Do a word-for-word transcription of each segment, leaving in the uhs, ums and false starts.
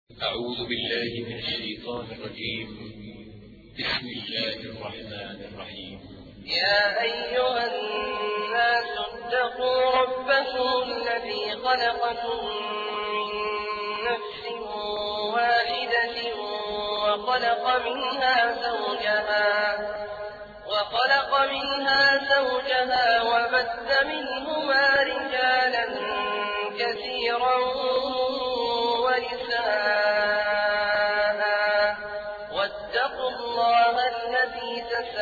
أعوذ بالله من الشيطان الرجيم. بسم الله الرحمن الرحيم. يا أيها الناس اتقوا ربكم الذي خلقكم من نفس واحدة وخلق منها زوجها وخلق منها زوجها وبث منهما رجالا كثيرا ونساء. واتقوا الله الذي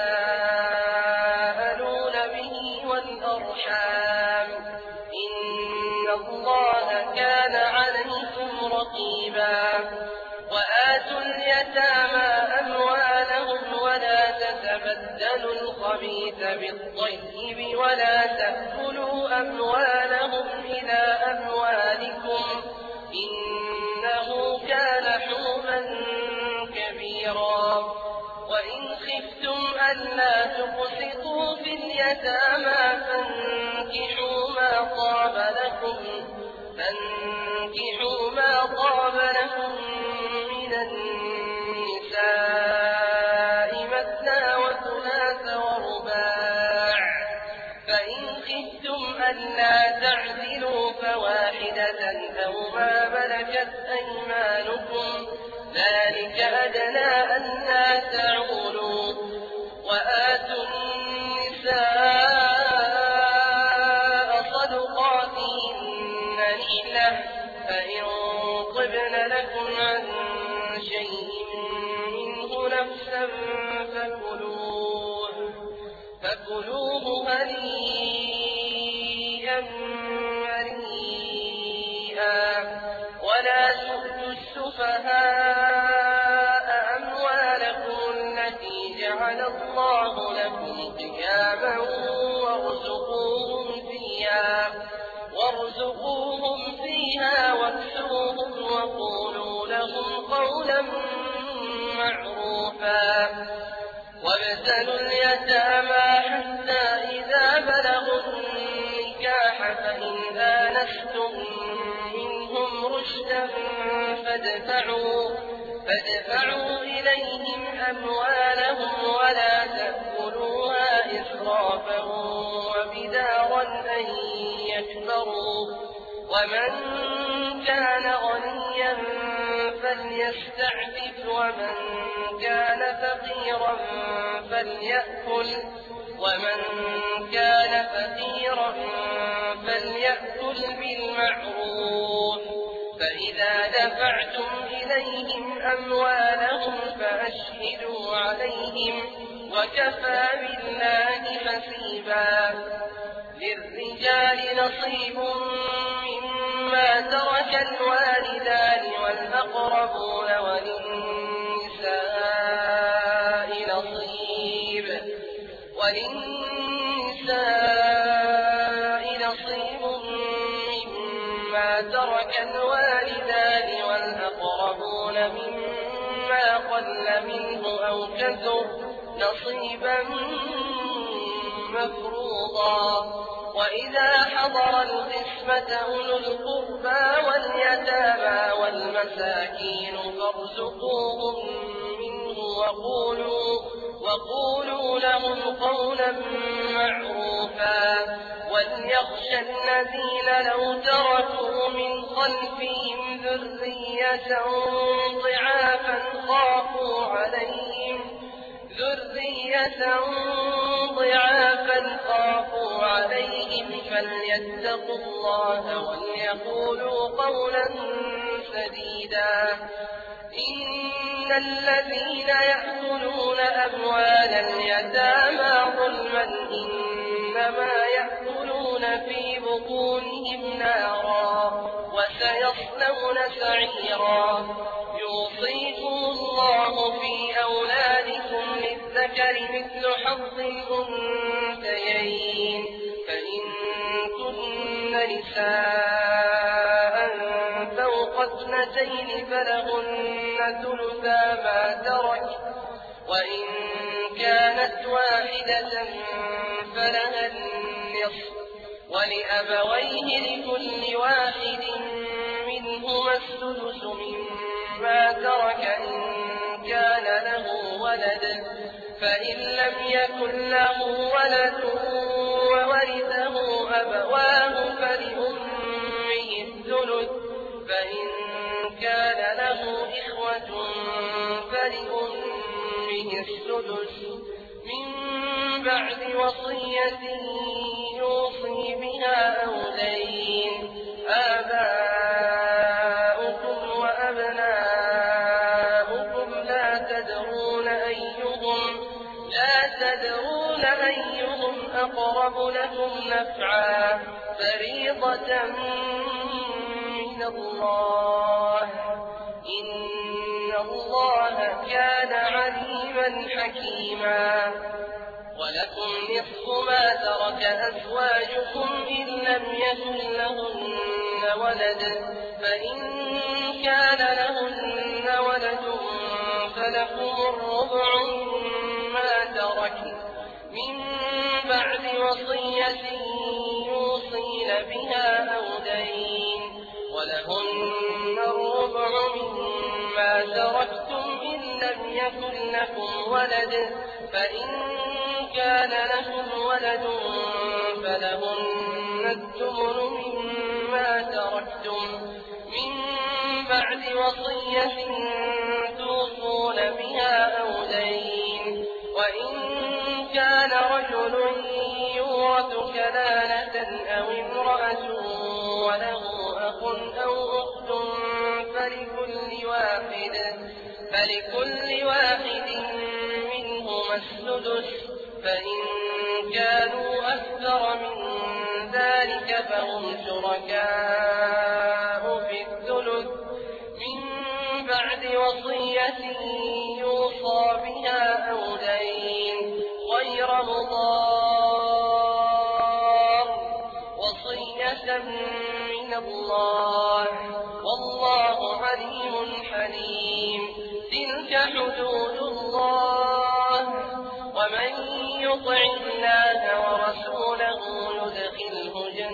تساءلون به والأرحام إن الله كان عليكم رقيبا. وآتوا اليتامى أموالهم ولا تتبدلوا الخبيث بالطيب ولا تأكلوا أموالهم إلى أموالكم إنه كان حوبا كبيرا. وإن خفتم ألا تقسطوا في اليتامى فانكحوا ما طاب لكم فانكحوا ما طاب لكم من النساء مثنى وثلاث ورباع. فإن خفتم ألا تعدلوا فواحدة أو ما ملكت أيمانكم ذلك أدنى ألا تعولوا. وآتوا النساء صدقاتهن نحلة فإن طبن لكم عن شيء منه نفسا فكلوه فكلوه هنيئا مريئا. ولا تؤتوا السفهاء أموالكم التي جعل الله لكم قياما وارزقوهم فيها وارزقوهم فيها واكسوهم وقولوا لهم قولا معروفا. وابتلوا اليتامى حتى إذا بلغوا النكاح فإن آنستم منهم رشدا فادفعوا, فادفعوا إليهم أموالهم ولا تأكلوها إسرافا وبدارا أن يكبروا. ومن كان غنيا فليستعفف ومن كان فقيرا فليأكل ومن كان فقيرا فليأكل بالمعروف. فإذا دفعتم إليهم أموالهم فأشهدوا عليهم وكفى بالله حسيبا. للرجال نصيب مما ترك الوالدان والأقربون وللنساء نصيب وللنساء نصيب مما ترك الوالدان والأقربون مما قل منه أو كثر نصيبا مفروضا. وإذا حضر القسمة أولو القربى واليتامى والمساكين فارزقوهم منه وقولوا, وقولوا لهم قولا معروفا. وليخشى الذين لو تركوا من خلفهم ذرية ضعافا خافوا عليهم ذرية ضعافا خافوا عليهم فليتقوا الله وليقولوا قولا سديدا. إن الذين يأكلون أموال اليتامى ظلما إنما يأكلون في بطونهم نارا وسيصلون سعيرا. يوصيكم الله في أولادكم للذكر مثل حظ الأنثيين. فإن كن نساء فوق اثنتين فلهن ثلثا ما ترك وإن كانت واحدة فلها النصف ولأبويه لكل واحد منهما السدس مما مما ترك إن كان له ولد فإن لم يكن له ولد وورثه أبواه فلأمه الثلث فإن كان له إخوة فلأمه السدس من بعد وصية يوصي بها أو دين آباؤكم وأبناؤكم لا تدرون أيهم لا تدرون أيهم أقرب لكم نفعا فريضة من الله إن الله كان عليما حكيما ولكم نصف ما ترك أزواجكم إن لم يكن لهن ولد فإن كان لهن ولد فلكم الربع مما ترك من بعد وصية يوصين بها أو دين ولهن الربع مما تركتم إن لم يكن لكم ولد فإن كان لكم ولد فلهن الثمن مما تركتم من بعد وصية توصون بها أو دين وإن كان رجل يورث كلالة أو امرأة وله أخ أو أخت فلكل واحد فلكل واحد منهما السدس فإن كانوا أكثر من ذلك فهم شركاء في الثلث من بعد وصية يوصى بها أو دين غير مضار وصية من الله والله عليم حليم تلك حدود الله ومن يطع الله ورسوله يدخله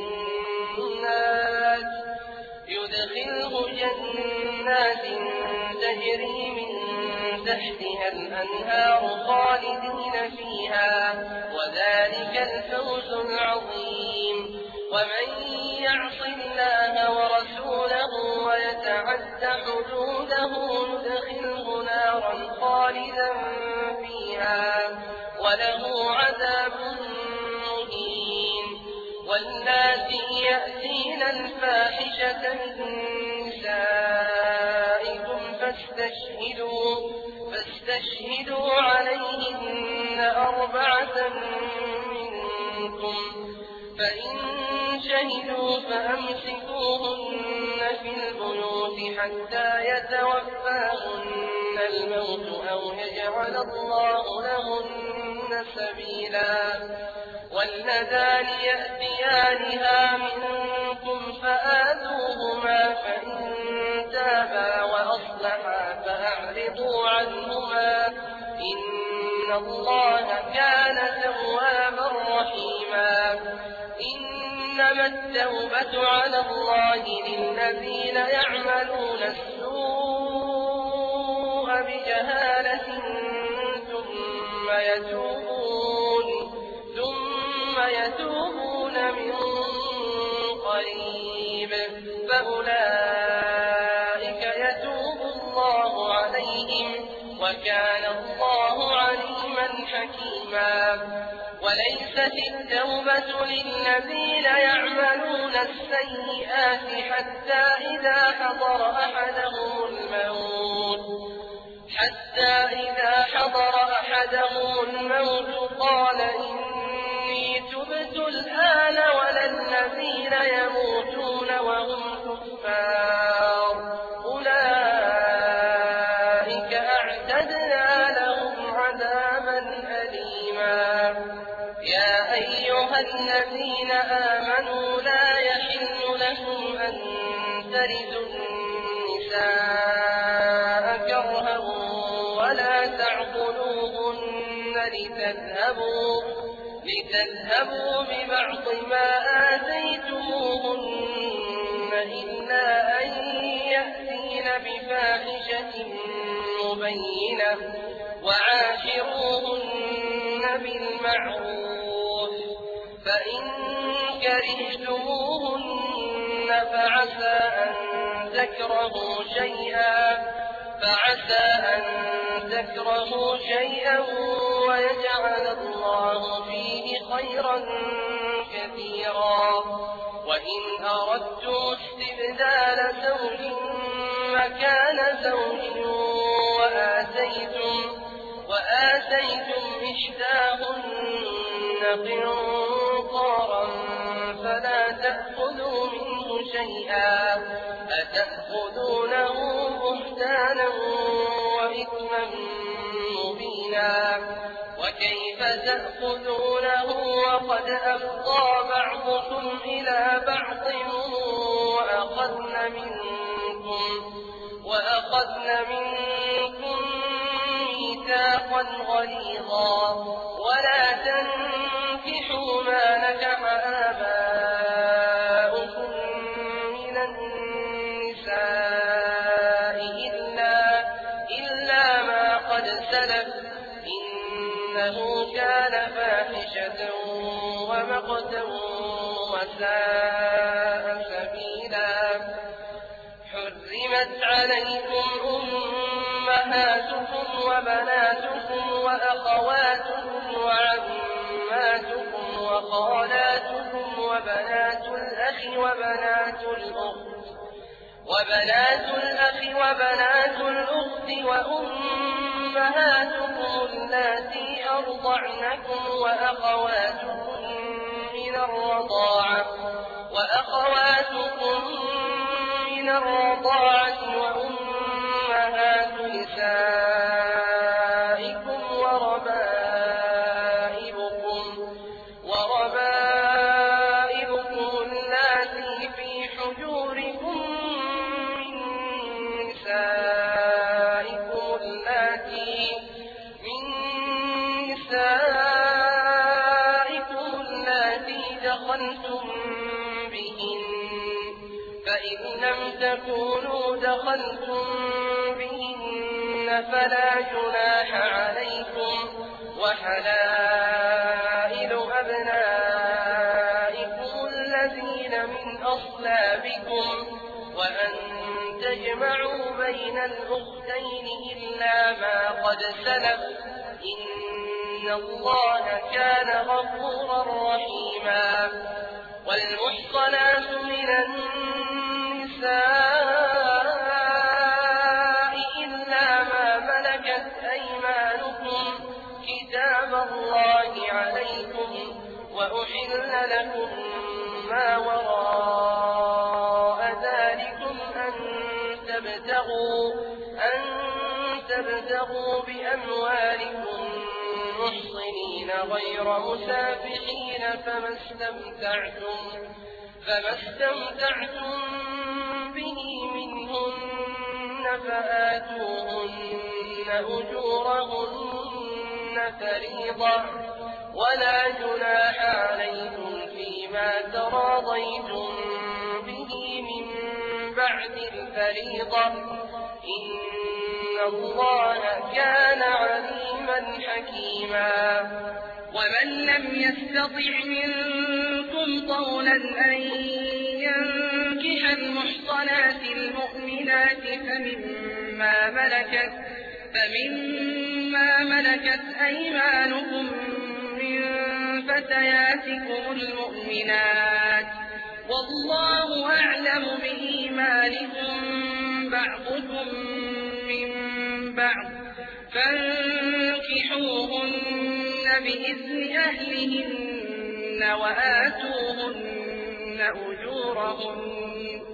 جنات يدخله جنات تجري من تحتها الأنهار خالدين فيها وذلك الفوز العظيم ومن يعص الله ورسوله ويتعد حدوده يدخله نارا خالدا فيها وله عذاب مهين واللاتي يأتين الفاحشة من نسائكم فاستشهدوا فاستشهدوا عليهن أربعة منكم فإن شهدوا فأمسكوهن في البيوت حتى يتوفاهن الموت أو يجعل الله لهن سبيلا واللذان يأتيانها منكم فآذوهما فإن تابا وأصلحا فأعرضوا عنهما إن الله كان توابا رحيما إنما التوبة على الله للذين يعملون السوء بجهالة ثم يتوبون ثم يتوبون من قريب فأولئك يتوب الله عليهم وكان الله عليما حكيما وليست التوبة للذين يعملون السيئات حتى إذا حضر أحدهم الموت حتى إذا حضر أحدهم الموت قال إني تبت الآن ولا الذين يموتون وهم كفار أولئك أعتدنا لهم عذابا أليما يا أيها الذين آمنوا لا يحل لكم أن ترثوا النساء كرها ولا تعضلوهن لتذهبوا لتذهبوا ببعض ما آتيتموهن إلا أن يأتين بفاحشة مبينة وعاشروهن بالمعروف فإن كرهتموهن فعسى أن تكرهوا شيئا فعسى أن تكرهوا شيئا ويجعل الله فيه خيرا كثيرا وإن أردتم استبدال زوج مكان زوج وآتيتم, وآتيتم إحداهن قنطارا فلا تأخذوا منه شيئا أتأخذونه بهتانا وإثما مبينا وكيف تأخذونه وقد أفضى بعضكم إلى بعض وأخذن منكم, وأخذن منكم ميثاقا غليظا ولا تنكحوا ما نكح آباؤكم من النساء إلا, إلا ما قد سلف إنه كان فاحشة ومقتا وساء سبيلا حرمت عليكم أمهاتكم وبناتكم وأخواتكم وعماتكم وخالاتكم وبنات الأخ وبنات الأخت وبنات الأخ وبنات الأخت وأمهاتكم اللاتي أرضعنكم وأخواتكم من الرضاعة وأخواتكم من الرضاعة وأمهات نسائكم وربائبكم وربائبكم اللاتي في حجوركم من نسائكم اللاتي من نسائكم اللاتي دخلتم بهن فإن لم تكونوا دخلتم بهن فلا جناح عليكم وحلائل أبنائكم الذين من أصلابكم وأن تجمعوا بين الأختين إلا ما قد سلف إن الله كان غفورا رحيما والمحصنات من النساء إلا ما ملكت أيمانكم كتاب الله عليكم وأحل لكم ما وراء ذلكم أن تبتغوا, أن تبتغوا بأموالكم محصنين غير مسافحين فما استمتعتم, فما استمتعتم به منهن فآتوهن أجورهن فريضة ولا جناح عليكم فيما تراضيتم به من بعد الفريضة إن الله كان عليما حكيما ومن لم يستطع منكم طولا أن ينكح المحصنات المؤمنات فمما ملكت, فمما ملكت أيمانكم من فتياتكم المؤمنات والله أعلم بإيمانكم بعضكم من بعض فانكحوهن بإذن أهلهن وآتوهن أجورهن,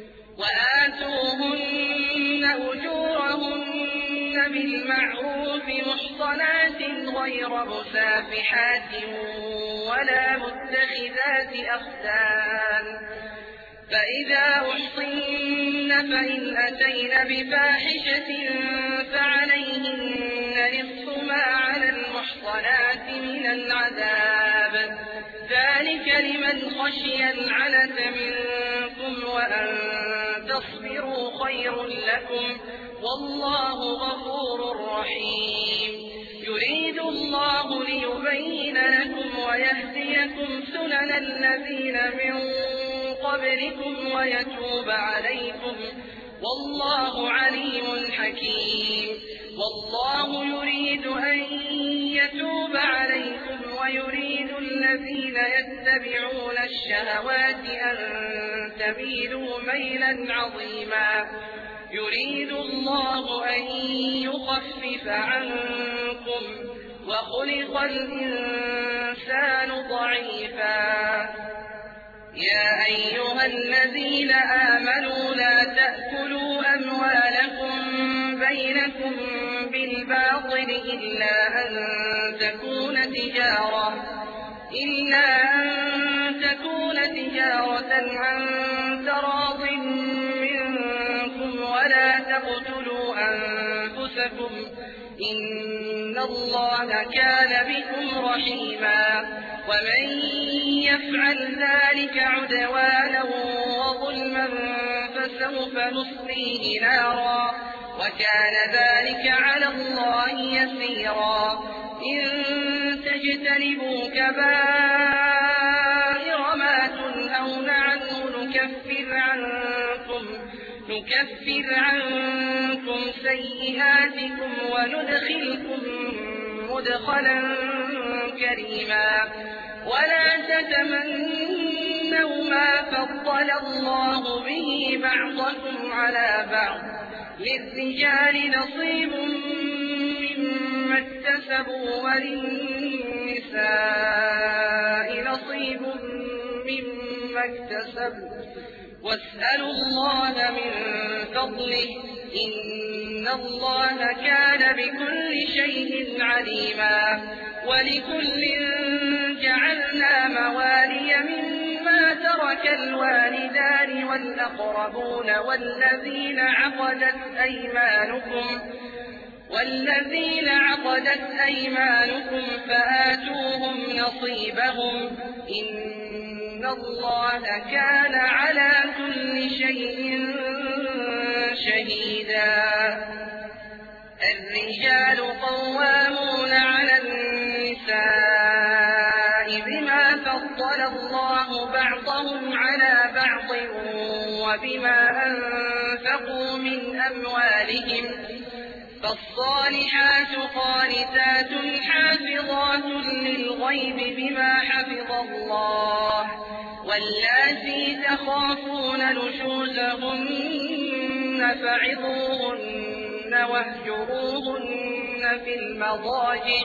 وآتوهن أجورهن بالمعروف محصنات غير مسافحات ولا متخذات أخدان فإذا أحصن فإن أتين بفاحشة فعليهن نصف ما على المحصنات من العذاب ذلك لمن خشي العنة منكم وأن تصبروا خير لكم والله غفور رحيم. يريد الله ليبين لكم ويهديكم سنن الذين من قبلكم ويتوب عليكم والله عليم حكيم. والله يريد أن يتوب عليكم ويريد الذين يتبعون الشهوات أن تميلوا ميلا عظيما. يريد الله أن يخفف عنكم وخلق الإنسان ضعيفا. يا أيها الذين آمنوا لا تأكلوا أموالكم بينكم بالباطل إلا أن تكون تجارة إلا أن تكون تجارة عن تراض منكم ولا تقتلوا أنفسكم إن الله كان بكم رحيما. ومن يفعل ذلك عدوانا وظلما فسوف نصليه نارا وكان ذلك على الله يسيرا. إن تجتنبوا كبائر ما تنهون عنه نكفر عنكم نكفر عنكم سيئاتكم وندخلكم مدخلا كريما. ولا تتمنوا ما فضل الله به بعضكم على بعض للرجال نصيب مما اكتسبوا وللنساء نصيب مما اكتسبوا واسألوا الله من فضله إن الله كان بكل شيء عليما. ولكل جعلنا موالي مما ترك الوالدان والأقربون والذين عقدت أيمانكم والذين عقدت أيمانكم فآتوهم نصيبهم إن الله كان على كل شيء شهيدا. الرجال قوامون على النساء بما فضل الله بعضهم على بعض وبما أنفقوا من أموالهم. فالصالحات قانتات حافظات للغيب بما حفظ الله واللاتي تخافون نشوزهن فعظوهن واهجروهن في المضاجع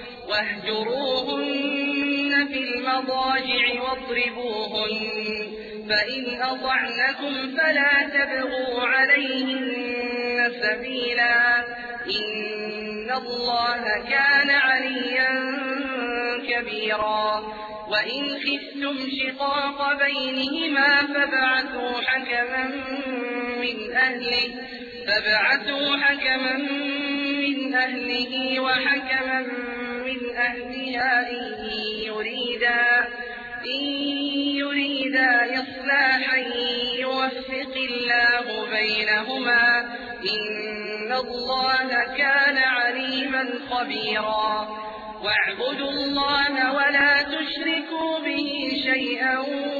واهجروهن في المضاجع واضربوهن فإن أطعنكم فلا تبغوا عليهن سبيلا إن الله كان عليا كبيرا. وإن خفتم شقاق بينهما فابعثوا حكما من أهله فابعثوا حكما من أهله وحكما من أهلها إن يريدا إن يريدا إصلاحا يوفق الله بينهما إن الله كان عليما خبيرا. واعبدوا الله ولا تشركوا به شيئا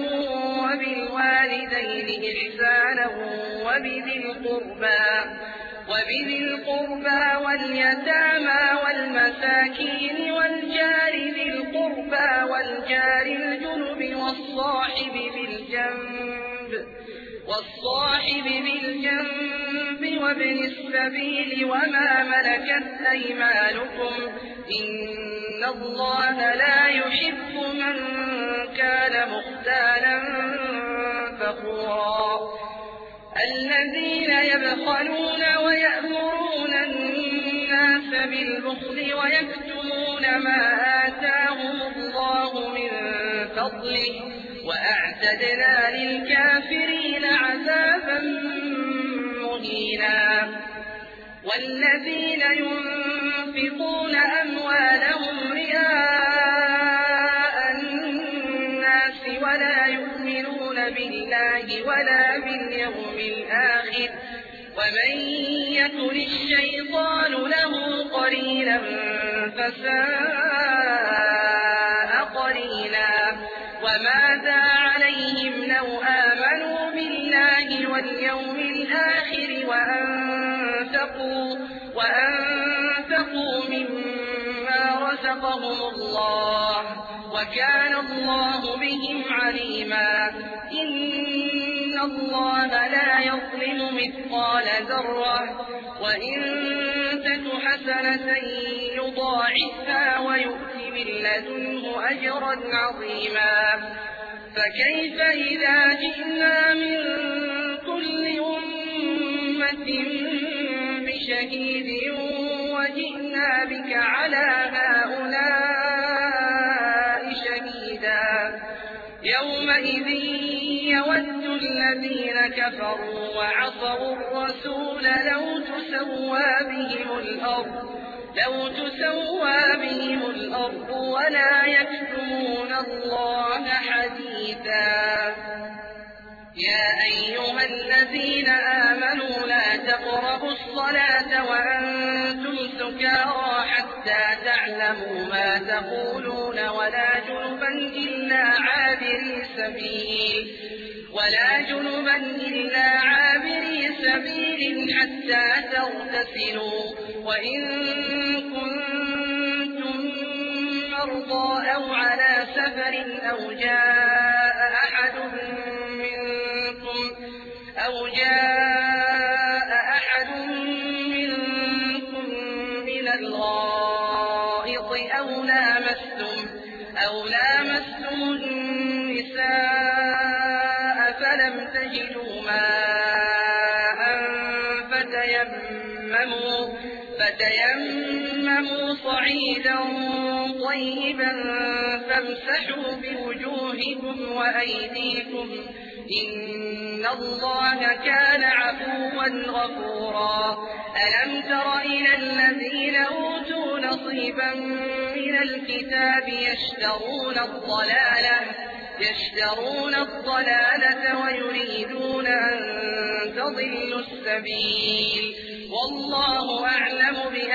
وبالوالدين إحسانا وبذي القربى وبذي القربى واليتامى والمساكين والجار ذي القربى والجار الجنب والصاحب بالجنب والصاحب بالجنب وابن السبيل وما ملكت أيمانكم إن الله لا يحب من كان مختالا فخورا. الذين يبخلون ويأمرون الناس بالبخل ويكتمون ما آتاهم الله من فضله وأعتدنا للكافرين عذابا مهينا. والذين ينفقون أموالهم رئاء الناس ولا يؤمنون بالله ولا باليوم واليوم الآخر ومن يكن الشيطان له قرينا فساء قرينا وماذا عليهم لو آمنوا بالله واليوم الآخر وأنفقوا, وأنفقوا مما رزقهم الله وكان الله بهم عليما إن الله لا يظلم مثقال ذرة وإن تك حسنة يضاعفها ويؤت من لدنه أجرا عظيما فكيف إذا جئنا من كل أمة بشهيد وجئنا بك على هؤلاء شهيدا يومئذ يود الذين كفروا وعصوا الرسول لو تسوى بهم الأرض لو تسوى بهم الأرض ولا يكتمون الله حديثا يا أيها الذين آمنوا لا تقربوا الصلاة وأنتم سكارى حتى تعلموا ما تقولون ولا جنبا إلا عابري سبيل ولا جنبا إلا عابري سبيل حتى تغتسلوا وإن كنتم مرضى أو على سفر أو جاء أحد منكم أو جاء أحد منكم من الغائط أو لامستم أو لامستم النساء فلم تجدوا ماء فتيمموا فتيمموا صعيدا طيبا فامسحوا بوجوهكم وأيديكم إن الله كان عفوا غفورا ألم تر إلى الذين أوتوا نصيبا من الكتاب يشترون الضلالة يشترون الضلالة ويريدون أن تضلوا السبيل والله أعلم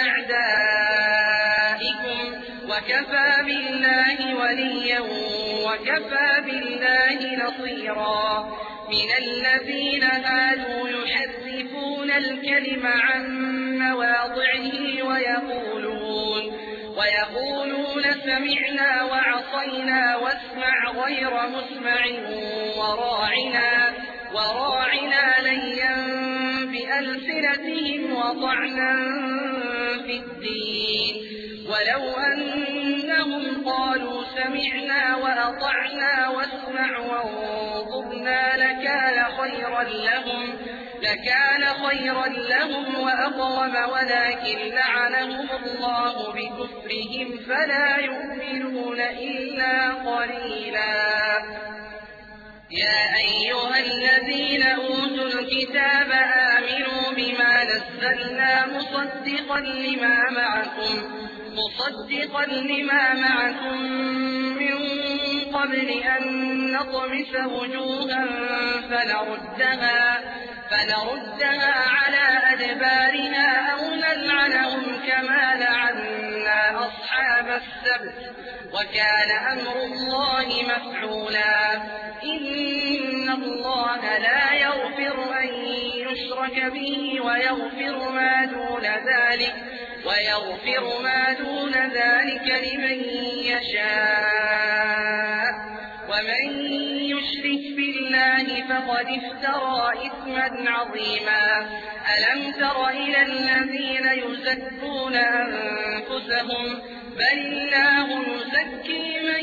بأعدائكم وكفى بالله وليا وكفى بالله نصيرا من الذين هادوا يحرفون الكلم عن مواضعه ويقولون ويقولون سمعنا وعصينا واسمع غير مسمع وراعنا وراعنا ليا بألسنتهم وطعنا في الدين ولو أنهم قالوا سمعنا وأطعنا واسمع وانظرنا لكان خيرا لهم لكان خيرا لهم وأقوم ولكن لعنهم الله بكفرهم فلا يؤمنون إلا قليلا يا أيها الذين أوتوا الكتاب آمنوا بما نزلنا مصدقا لما معكم مصدقا لما معكم من قبل أن نطمس وجوها فنردها فنردها على أدبارها أو نلعنهم كما لعنا أصحاب السبت وكان أمر الله مفعولا إن الله لا يغفر أن يشرك به ويغفر ما دون ذلك ويغفر ما دون ذلك لمن يشاء ومن يشرك بالله فقد افترى إثما عظيما ألم تر إلى الذين يزكون أنفسهم بل الله يزكي من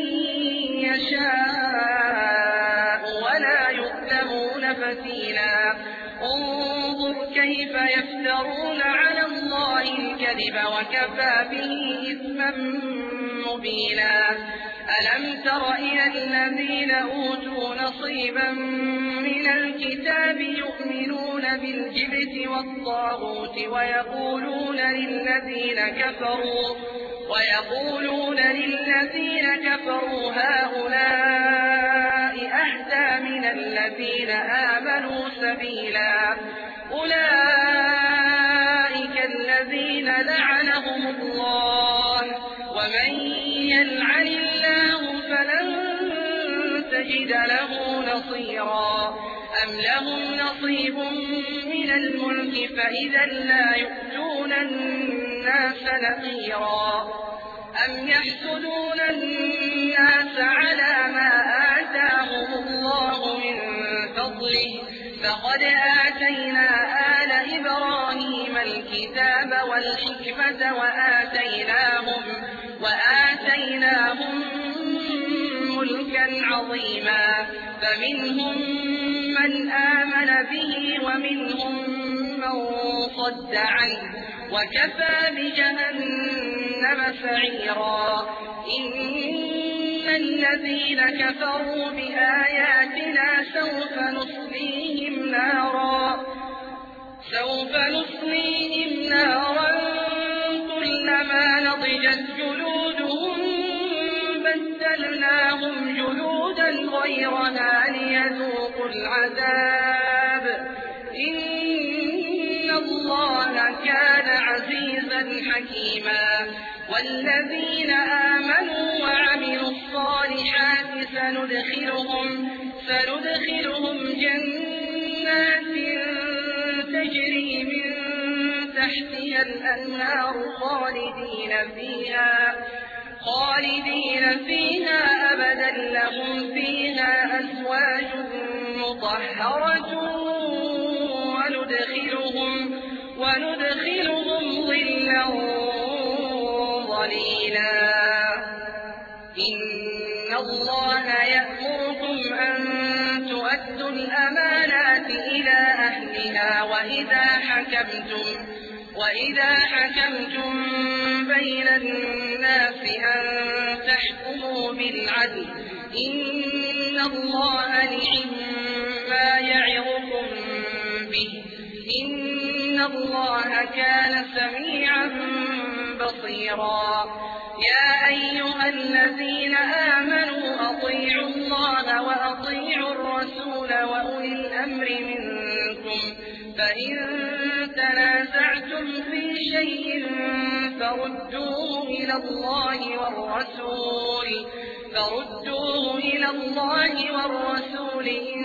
يشاء ولا يظلمون فتيلا انظر كيف يفترون على الله الكذب وكفى به إثما مبينا ألم تر إلى الذين أوتوا نصيبا من الكتاب يؤمنون بالجبت والطاغوت ويقولون للذين كفروا ويقولون للذين كفروا هؤلاء أهدى من الذين آمنوا سبيلا أولئك الذين لعنهم الله ومن يلعن الله فلن تجد له نصيرا أم لهم نصيب من الملك فإذا لا يؤتون الناس نقيرا أم يحسدون الناس على ما آتاهم الله من فضله فقد آتينا آل إبراهيم الكتاب والحكمة وآتيناهم, وآتيناهم ملكا عظيما فمنهم من آمن به ومنهم من صد عنه وكفى بجهنم سعيرا إن الذين كفروا بآياتنا سوف نصليهم نارا سوف نصليهم نارا كلما نضجت جلودهم بدلناهم جلودا غيرها ليذوقوا العذاب إن الله كان عزيزا حكيما والذين آمنوا وعملوا الصالحات سندخلهم, سندخلهم جنات تجري من تحتها الأنهار خالدين فيها, خالدين فيها أبدا لهم فيها أزواج مطهرة وندخلهم, وندخلهم ظلا ظليلا إن الله يأمركم أن تؤدوا الأمانات إلى أهلها وإذا حكمتم, وإذا حكمتم بين الناس أن تحكموا بالعدل إن الله نعم ما يعظكم به إن الله كان سميعا بصيرا يا أيها الذين آمنوا أطيعوا الله وأطيعوا الرسول وأولي الأمر منكم فإن تنازعتم في شيء فردوه إلى الله والرسول فردوه إلى الله والرسول إن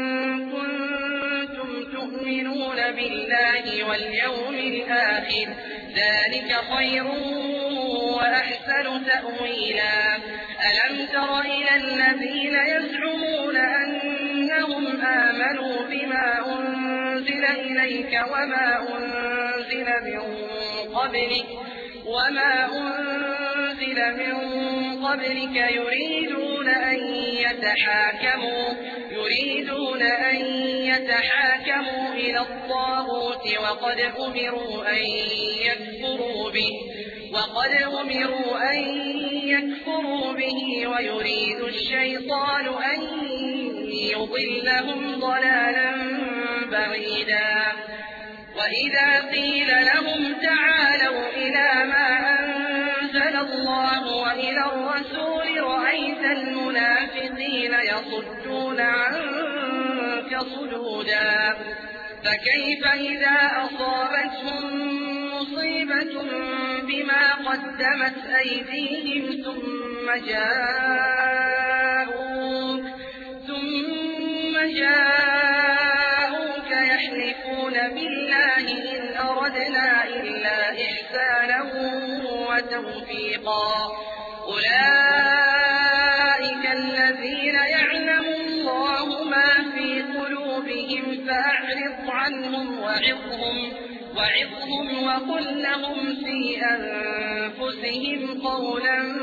كنتم تؤمنون بالله واليوم الآخر ذلك خير وأحسن تأويلا ألم تر إلى الذين يزعمون أنهم آمنوا بما أنزل إليك وما أنزل من قبلك وما أنزل من قبلك يريدون أن يتحاكموا يريدون أن يتحاكموا إلى الطاغوت وقد أمروا أن يكفروا به وقد أمروا أن يكفروا به ويريد الشيطان أن يضلهم ضلالا بعيدا وإذا قيل لهم تعالوا إلى ما أنزل الله وإلى الرسول رأيت المنافقين يصدون عنك صدودا فكيف إذا أصابتهم مصيبة بما قدمت أيديهم ثم جاءوك ثم جاءوك يحلفون بالله إن أردنا إلا إحسانا وتوفيقا أولئك الذين يعلم الله ما في قلوبهم فأعرض عنهم وعظهم وعظهم وقل لهم في أنفسهم قولا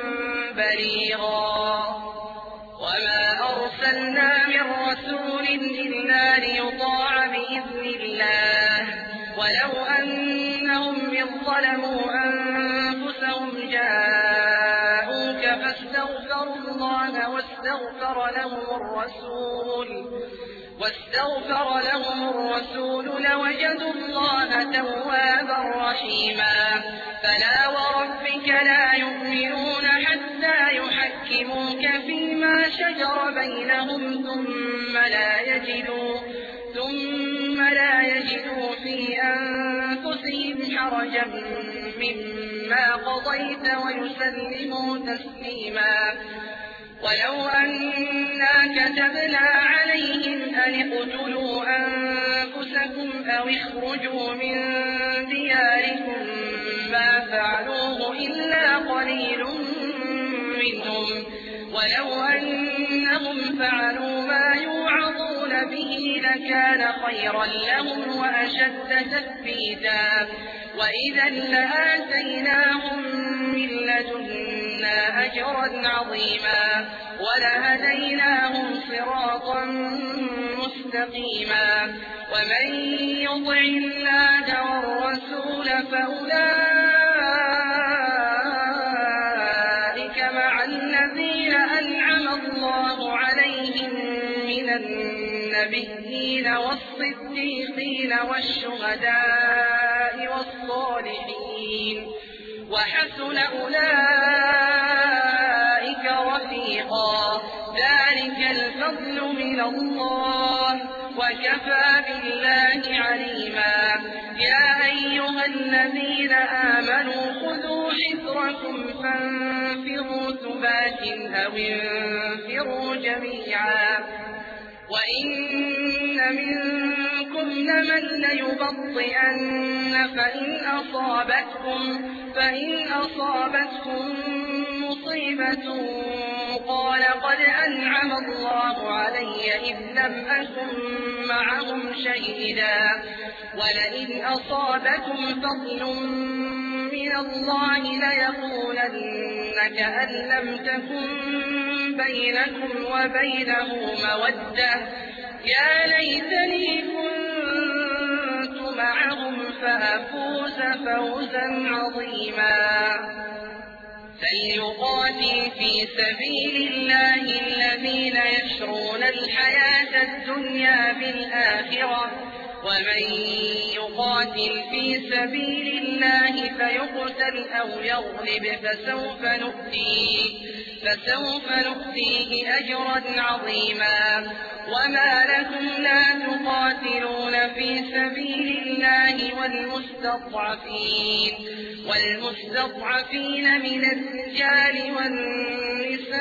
بليغا وما أرسلنا من رسول إلا ليطاع بإذن الله ولو أنهم إذ ظلموا أنفسهم جاءوك فاستغفروا الله واستغفر لهم الرسول واستغفر لهم الرسول لوجدوا الله توابا رحيما فلا وربك لا يؤمنون حتى يحكموك فيما شجر بينهم ثم يعتدوا ثم لا يجدوا في أنفسهم حرجا مما قضيت ويسلموا تسليما. ولو أنا كتبنا عليهم أن اقتلوا أنفسكم أو اخرجوا من دياركم ما فعلوه إلا قليل منهم، ولو أنهم فعلوا ما يوعظون به لكان خيرا لهم وأشد تثبيتا، وإذا لآتيناهم من لدنا أجرا عظيما ولهديناهم صراطا مستقيما. ومن يطع الله والرسول فأولئك مع الذين أنعم الله عليهم من النبيين والصديقين والشهداء والصالحين وحسن أولئك رفيقا. ذلك الفضل من الله وكفى بالله عليما. يا أيها الذين آمنوا خذوا حذركم فانفروا ثبات أو انفروا جميعا. وإن منكم لمن ليبطئن فإن أصابتكم, فإن أصابتكم مصيبة قال قد أنعم الله علي إذ لم أكن معهم شهيدا. ولئن أصابكم فضل من الله ليقولن كأن لم تكن بينكم وبينه مودة يا ليتني كنت معهم فأفوز فوزا عظيما. فليقاتل في سبيل الله الذين يشرون الحياة الدنيا بالآخرة، ومن يقاتل في سبيل الله فيقتل أو يغلب فسوف نؤتيه, فسوف نؤتيه أجرا عظيما. وما لكم لا تقاتلون في سبيل الله والمستضعفين, والمستضعفين من الرجال والنساء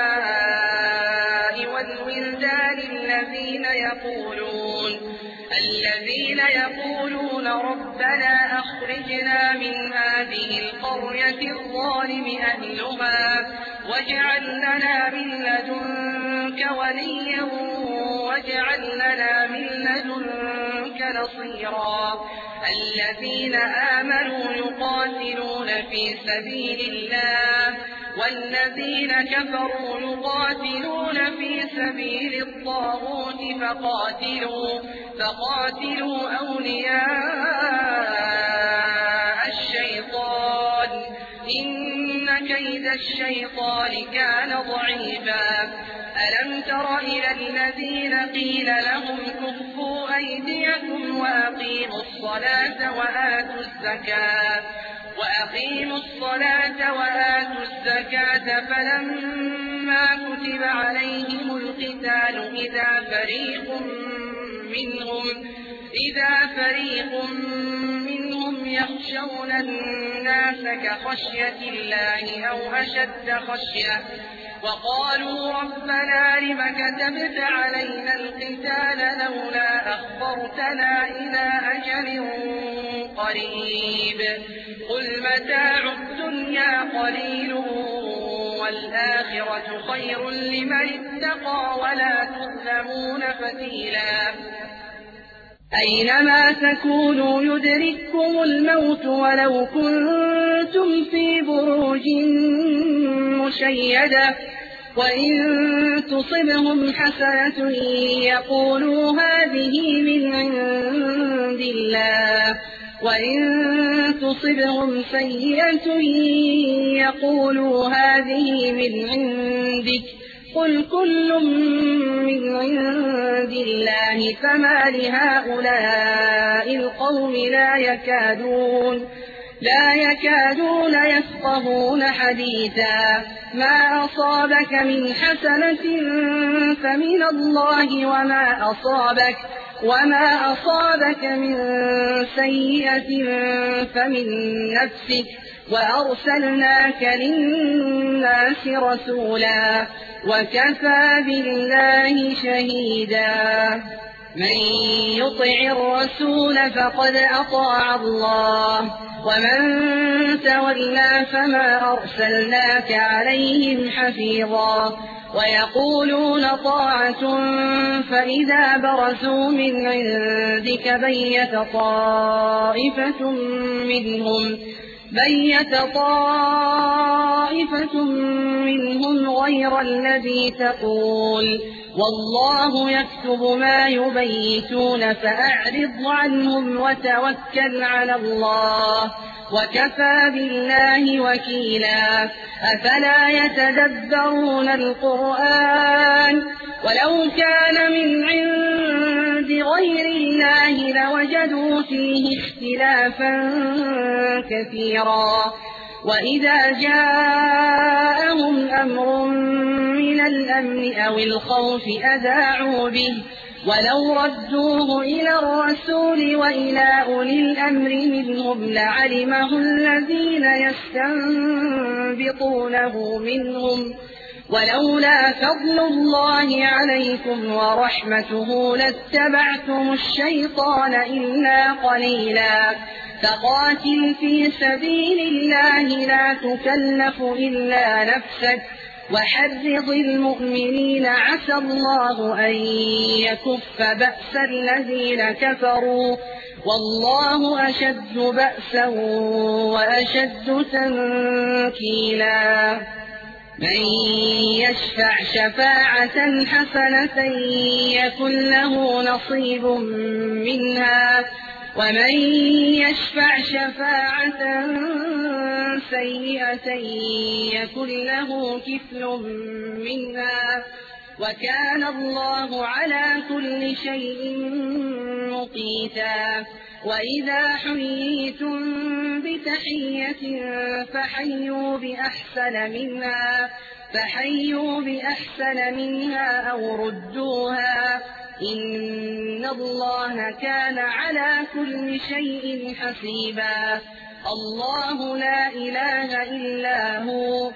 والولدان الذين يقولون الذين يقولون ربنا أخرجنا من هذه القرية الظالم أهلها واجعل لنا من لدنك وليا واجعل لنا من لدنك نصيرا. الذين آمنوا يقاتلون في سبيل الله والذين كفروا يقاتلون في سبيل الطاغوت فقاتلوا, فقاتلوا أولياء الشيطان إن كيد الشيطان كان ضعيفا. ألم تر إلى الذين قيل لهم كفوا أيديكم وأقيموا الصلاة وآتوا الزكاة وأقيموا الصلاة وآتوا الزكاة فلما كتب عليهم القتال إذا فريق منهم إذا فريق منهم يخشون الناس كخشية الله أو أشد خشية وقالوا ربنا لم كتبت علينا القتال لولا أخبرتنا إلى أجل قريب قل متاع الدنيا قليل والآخرة خير لمن اتقى ولا تظلمون فتيلا. أينما تكونوا يدرككم الموت ولو كنتم في بروج مشيدة وإن تصبهم حسنة يقولوا هذه من عند الله وإن تصبهم سيئة يقولوا هذه من عندك قل كل من عند الله فما لهؤلاء القوم لا يكادون لا يكادون يفقهون حديثا ما أصابك من حسنة فمن الله وما أصابك وما أصابك من سيئة فمن نفسك وأرسلناك للناس رسولا وكفى بالله شهيدا من يطع الرسول فقد أطاع الله ومن تولى فما أرسلناك عليهم حفيظا ويقولون طاعة فإذا برزوا من عندك بيت طائفة منهم بيت طائفة منهم غير الذي تقول والله يكتب ما يبيتون فأعرض عنهم وتوكل على الله وكفى بالله وكيلا أفلا يتدبرون القرآن ولو كان من عند غير الله لوجدوا فيه اختلافا كثيرا وإذا جاءهم أمر من الأمن أو الخوف أذاعوا به ولو ردوه إلى الرسول وإلى أولي الأمر منهم لعلمه الذين يستنبطونه منهم ولولا فضل الله عليكم ورحمته لاتبعتم الشيطان إلا قليلا فقاتل في سبيل الله لا تكلف إلا نفسك وحرض المؤمنين عسى الله أن يكف بأس الذين كفروا والله أشد بأسا وأشد تنكيلا من يشفع شفاعة حسنة يكن له نصيب منها ومن يشفع شفاعة سيئة يكن له كفل منها وكان الله على كل شيء مقيتا وإذا حييتم بتحية فحيوا بأحسن منها فحيوا بأحسن منها أو ردوها إن الله كان على كل شيء حسيبا الله لا إله إلا هو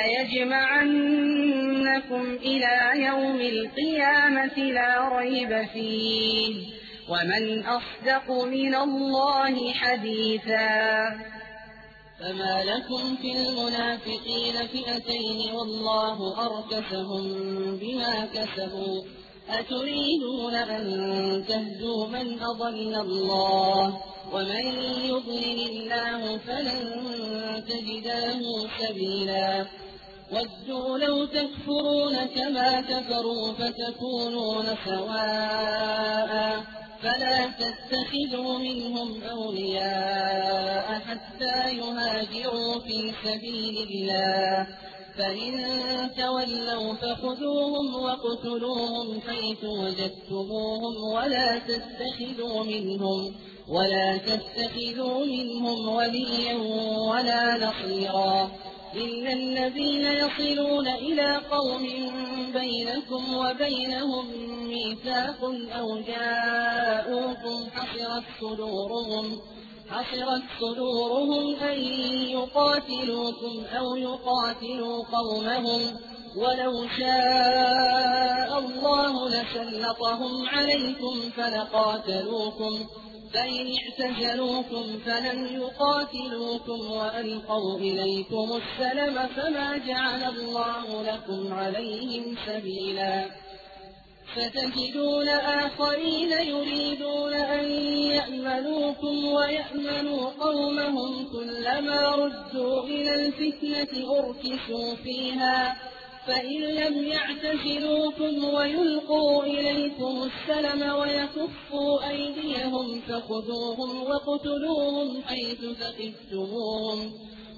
ليجمعنكم إلى يوم القيامة لا ريب فيه ومن أصدق من الله حديثا فما لكم في المنافقين فئتين والله أركسهم بما كسبوا أتريدون أن تهدوا من أضل الله ومن يضلل الله فلن تجد له سبيلا ودوا لو تكفرون كما كفروا فتكونون سواء فلا تتخذوا منهم أولياء حتى يهاجروا في سبيل الله فإن تولوا فخذوهم وقتلوهم حيث وجدتموهم ولا تتخذوا منهم ولا تتخذوا منهم وليا ولا نصيرا إلا الذين يصلون إلى قوم بينكم وبينهم ميثاق أو جاءوكم حصرت صدورهم حصرت صدورهم أن يقاتلوكم أو يقاتلوا قومهم ولو شاء الله لسلطهم عليكم فلقاتلوكم فإن اعتزلوكم فلم يقاتلوكم وألقوا إليكم السلم فما جعل الله لكم عليهم سبيلا فتجدون آخرين يريدون أن يأمنوكم ويأمنوا قومهم كلما ردوا إلى الفتنة أركسوا فيها فإن لم يعتزلوكم ويلقوا إليكم السلم ويكفوا أيديهم فخذوهم وقتلوهم حيث ثقفتموهم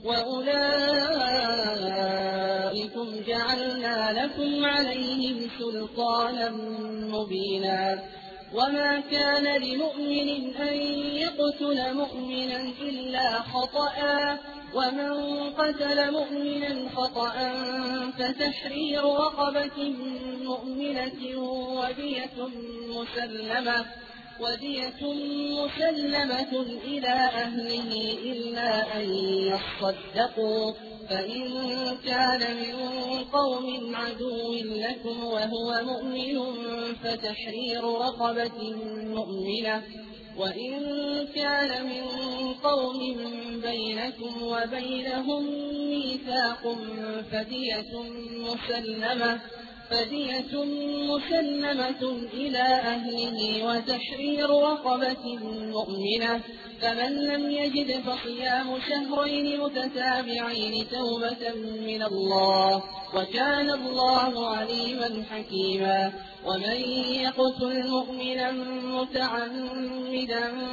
وأولئكم جعلنا لكم عليهم سلطانا مبينا وما كان لمؤمن أن يقتل مؤمنا إلا خطأ ومن قتل مؤمنا خطأ فتحرير رقبة مؤمنة ودية مسلمة ودية مسلمة إلى أهله إلا أن يصدقوا فإن كان من قوم عدو لكم وهو مؤمن فتحرير رقبة مؤمنة وإن كان من قوم بينكم وبينهم ميثاق فدية مسلمة فدية مسلمة إلى أهله وتحرير رقبة مؤمنة فمن لم يجد فصيام شهرين متتابعين توبة من الله وكان الله عليما حكيما ومن يقتل مؤمنا متعمدا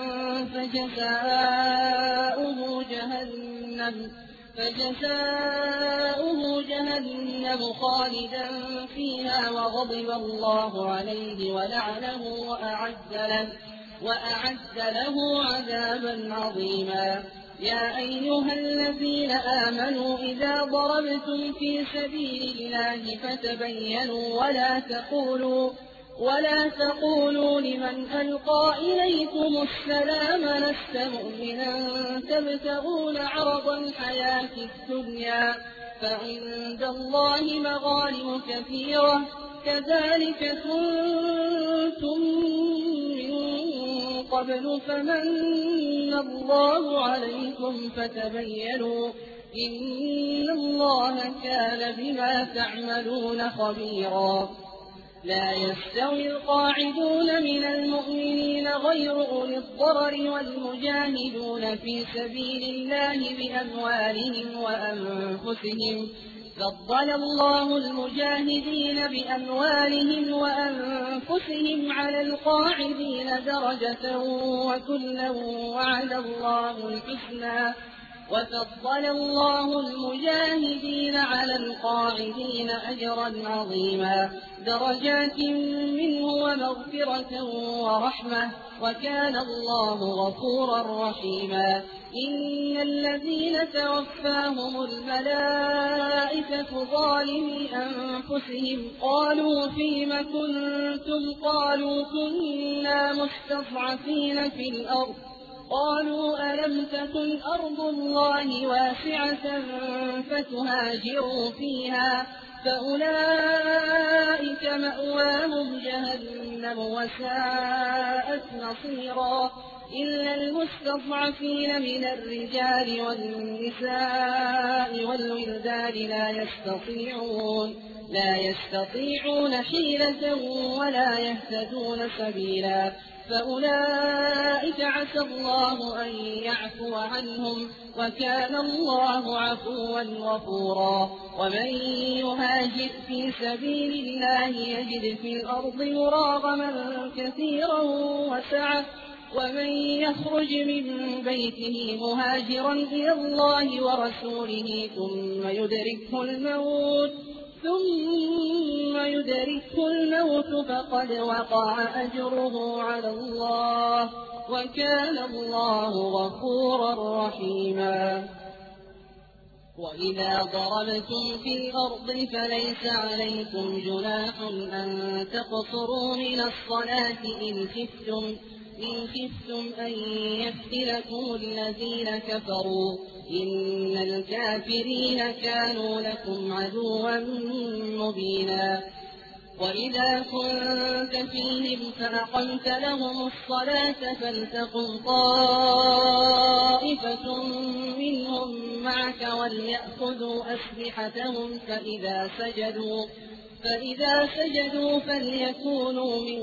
فجزاؤه جهنم فجزاؤه جهنم خالدا فيها وغضب الله عليه ولعنه وأعد له, وأعد له عذابا عظيما يا أيها الذين آمنوا إذا ضربتم في سبيل الله فتبينوا ولا تقولوا ولا تقولوا لمن ألقى إليكم السلام لست مؤمنا تبتغون عرض الحياة الدنيا فعند الله مغانم كثيرة كذلك كنتم من قبل فمن الله عليكم فتبينوا إن الله كان بما تعملون خبيرا لا يستوي القاعدون من المؤمنين غير أولي الضرر والمجاهدون في سبيل الله بأموالهم وأنفسهم فضل الله المجاهدين بأموالهم وأنفسهم على القاعدين درجة وكلا وعد الله الحسنى وفضل الله المجاهدين على القاعدين أجرا عظيما درجات منه ومغفرة ورحمة وكان الله غفورا رحيما إن الذين توفاهم الملائكة ظالمي أنفسهم قالوا فيم كنتم قالوا كنا مستضعفين في الأرض قالوا ألم تكن أرض الله واسعة فتهاجروا فيها فأولئك مأواهم جهنم وساءت مصيرا إلا المستضعفين من الرجال والنساء والولدان لا يستطيعون لا يستطيعون حيلة ولا يهتدون سبيلا فأولئك عسى الله أن يعفو عنهم وكان الله عفوا غفورا ومن يهاجر في سبيل الله يجد في الأرض مراغما كثيرا وسعة ومن يخرج من بيته مهاجرا إلى الله ورسوله ثم يدركه الموت ثم يدركه الموت فقد وقع أجره على الله وكان الله غفورا رحيما وإذا ضربتم في الأرض فليس عليكم جناح أن تقصروا من الصلاة إن خفتم إن خفتم أن يفتنكم الذين كفروا إن الكافرين كانوا لكم عدوا مبينا وإذا كنت فيهم فأقمت لهم الصلاة فلتقم طائفة منهم معك وليأخذوا أسلحتهم فإذا سجدوا فإذا سجدوا فليكونوا من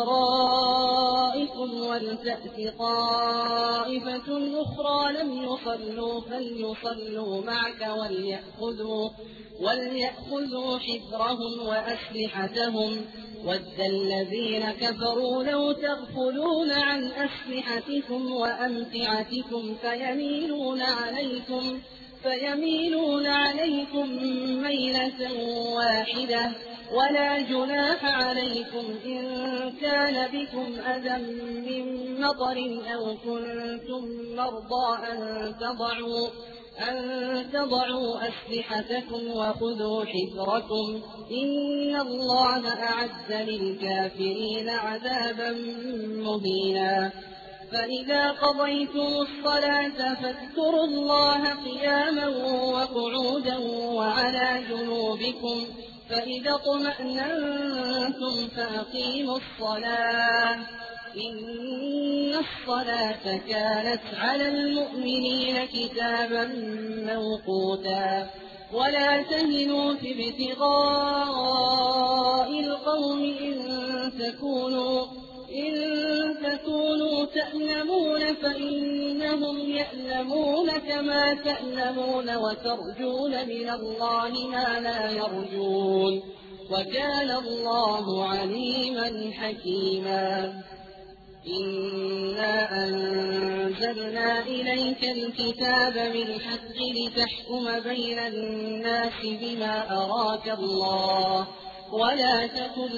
ورائكم ولتأت طائفة أخرى لم يصلوا فليصلوا معك وليأخذوا, وليأخذوا حذرهم وأسلحتهم ود الذين كفروا لو تغفلون عن أسلحتكم وأمتعتكم فيميلون عليكم فيميلون عليكم ميلة واحدة ولا جناح عليكم إن كان بكم أذى من مطر أو كنتم مرضى أن تضعوا أن تضعوا أسلحتكم وخذوا حذركم إن الله أعد للكافرين عذابا مهينا. فإذا قضيتم الصلاة فاذكروا الله قياما وقعودا وعلى جنوبكم فإذا اطمأننتم فأقيموا الصلاة إن الصلاة كانت على المؤمنين كتابا موقوتا. ولا تهنوا في ابتغاء القوم إن تكونوا إن تكونوا تألمون فإنهم يألمون كما تألمون وترجون من الله ما لا يرجون وكان الله عليما حكيما. إنا أنزلنا إليك الكتاب بالحق لتحكم بين الناس بما أراك الله ولا تكن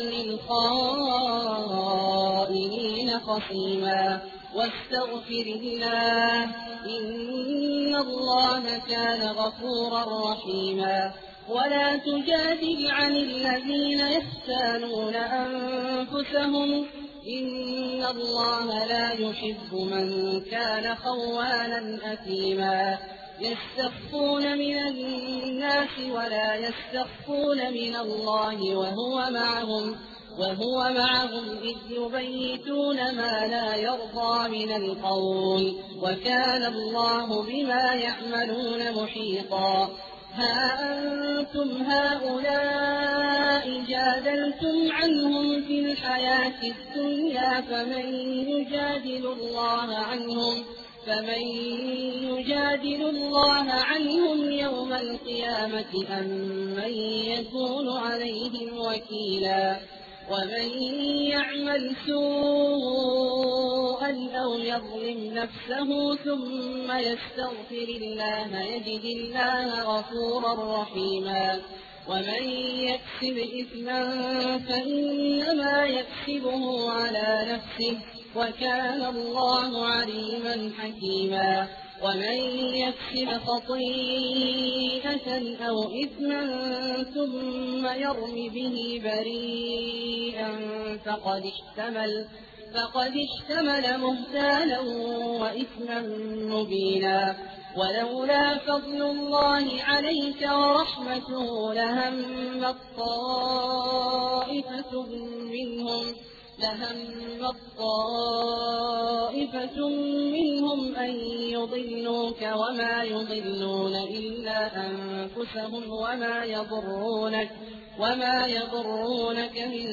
للخائنين خصيما واستغفر الله إن الله كان غفورا رحيما. ولا تجادل عن الذين يختانون أنفسهم إن الله لا يحب من كان خوانا أثيما. يستخفون من الناس ولا يستخفون من الله وهو معهم وهو معهم إذ يبيتون ما لا يرضى من القول وكان الله بما يعملون محيطا. ها أنتم هؤلاء جادلتم عنهم في الحياة الدنيا فمن يجادل الله عنهم فمن يجادل الله عنهم يوم القيامة أم من يكون عليهم وكيلا. ومن يعمل سوءا أو يظلم نفسه ثم يستغفر الله يجد الله غفورا رحيما. ومن يكسب إثما فإنما يكسبه على نفسه وكان الله عليما حكيما. ومن يكسب خطيئة أو إثما ثم يرم به بريئا فقد احتمل فقد اشتمل بهتانا وإثما مبينا. ولولا فضل الله عليك ورحمته لهم طائفة منهم لهم طائفة منهم أن يضلوك وما يضلون إلا أنفسهم وما يضرونك وما يضرونك من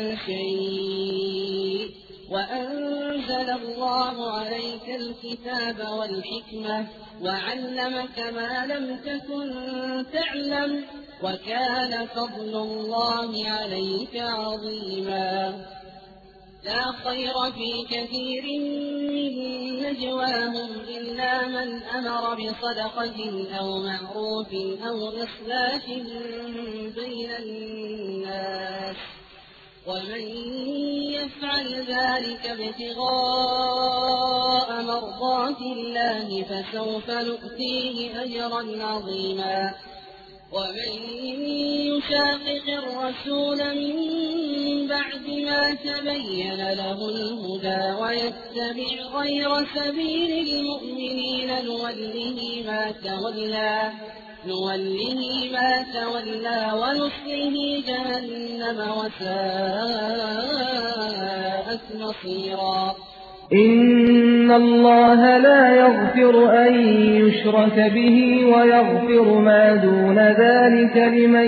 شيء. وأنزل الله عليك الكتاب والحكمة وعلمك ما لم تكن تعلم وكان فضل الله عليك عظيما. لا خير في كثير من نجواهم إلا من أمر بصدقة أو معروف أو إصلاح بين الناس ومن يفعل ذلك ابتغاء مرضات الله فسوف نؤتيه أجرا عظيما. ومن يشاقق الرسول من بعد ما تبين له الهدى ويتبع غير سبيل المؤمنين نوله ما تولى نوله ما تولى ونصله جهنم وساءت مصيرا. إن الله لا يغفر أن يشرك به ويغفر ما دون ذلك لمن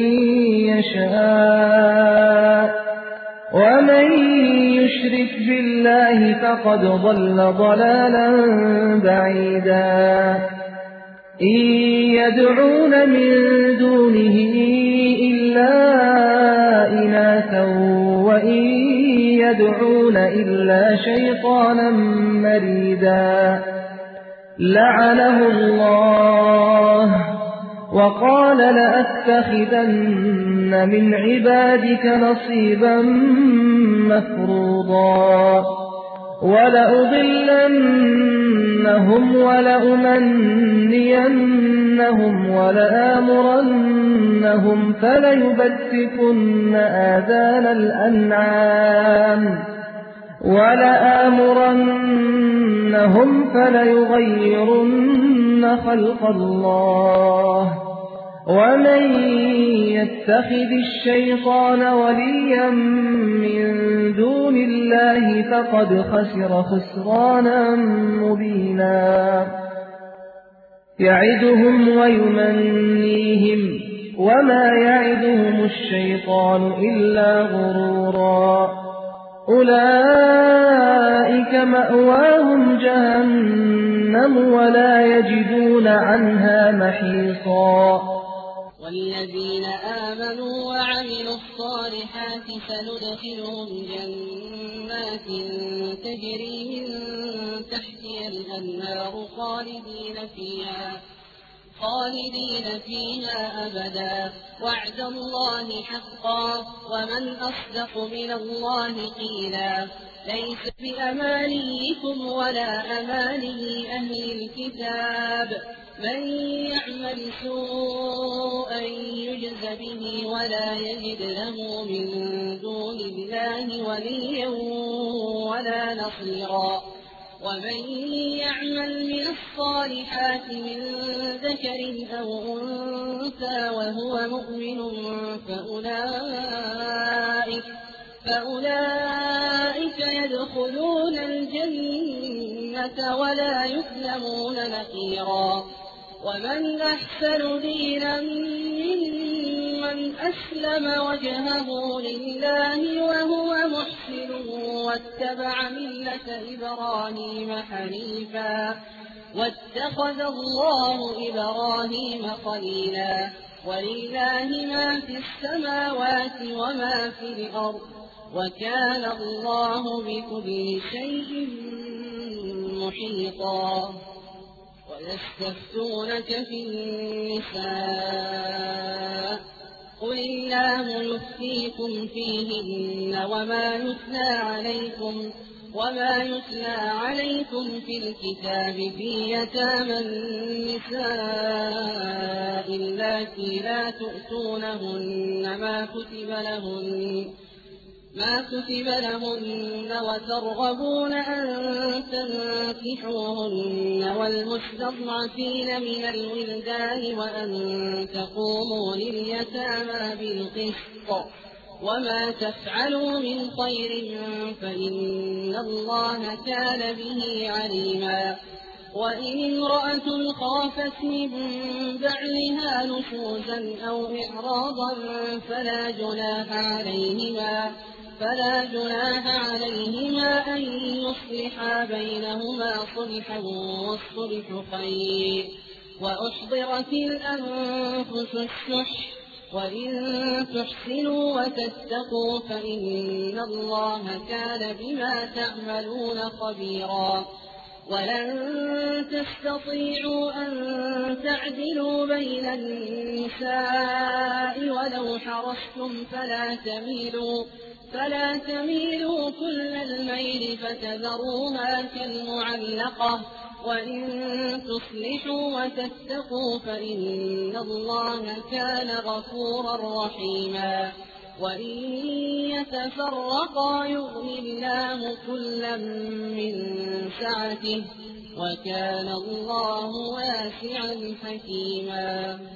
يشاء ومن يشرك بالله فقد ضل ضلالا بعيدا. إن يدعون من دونه إلا إناثا وإن يدعون إلا شيطانا مريدا. لعنه الله وقال لأتخذن من عبادك نصيبا مفروضا ولأضلنهم ولأمنينهم ولآمرنهم فليبتكن آذان الأنعام ولآمرنهم فليغيرن خلق الله ومن يتخذ الشيطان وليا من دون الله فقد خسر خسرانا مبينا يعدهم ويمنيهم وما يعدهم الشيطان إلا غرورا أولئك مأواهم جهنم ولا يجدون عنها محيصا والذين آمنوا وعملوا الصالحات سندخلهم جنات تجري من تحتها الأنهار خالدين فيها خالدين فيها أبدا وعد الله حقا ومن أصدق من الله قيلا ليس بأمانيكم ولا أماني أهل الكتاب من يعمل سوءا يجز به ولا يجد له من دون الله وليا ولا نصيرا ومن يعمل من الصالحات من ذكر أو أنثى وهو مؤمن فأولئك, فأولئك يدخلون الجنة ولا يظلمون نقيرا ومن أحسن دينا ممن أسلم وجهه لله وهو محسن واتبع ملة إبراهيم حنيفا واتخذ الله إبراهيم خليلا ولله ما في السماوات وما في الأرض وكان الله بكل شيء محيطا ويستفتونك في النساء قل الله يفتيكم فيهن وما يتلى عليكم وما يتلى عليكم في الكتاب في يتامى النساء اللاتي لا تؤتونهن ما كتب لهن ما كتب لهن وترغبون أن تنكحوهن والمستضعفين من الولدان وأن تقوموا لليتامى بالقسط وما تفعلوا من خير فإن الله كان به عليما وإن امرأة خافت من بعلها نشوزا أو إعراضا فلا جناح عليهما فلا جناح عليهما أن يصلحا بينهما صلحا والصلح خير وأحضرت الأنفس الشح وإن تحسنوا وتتقوا فإن الله كان بما تعملون خبيرا ولن تستطيعوا أن تعدلوا بين النساء ولو حرصتم فلا تميلوا فلا تميلوا كل الميل فتذروها كالمعلقة وإن تصلحوا وتتقوا فإن الله كان غفورا رحيما وإن يتفرقا يغن الله كلا من سعته وكان الله واسعا حكيما